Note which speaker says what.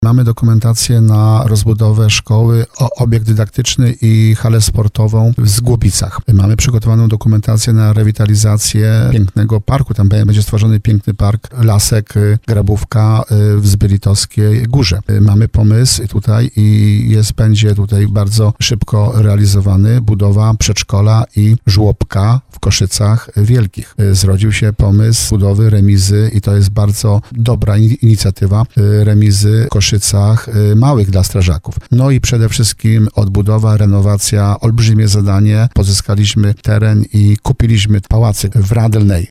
Speaker 1: Mamy dokumentację na rozbudowę szkoły, obiekt dydaktyczny i halę sportową w Zgłobicach. Mamy przygotowaną dokumentację na rewitalizację pięknego parku. Tam będzie stworzony piękny park Lasek Grabówka w Zbylitowskiej Górze. Mamy pomysł tutaj i będzie tutaj bardzo szybko realizowany budowa przedszkola i żłobka w Koszycach Wielkich. Zrodził się pomysł budowy remizy i to jest bardzo dobra inicjatywa remizy w Koszycach małych dla strażaków. No i przede wszystkim odbudowa, renowacja, olbrzymie zadanie. Pozyskaliśmy teren i kupiliśmy pałacyk w Radlnej.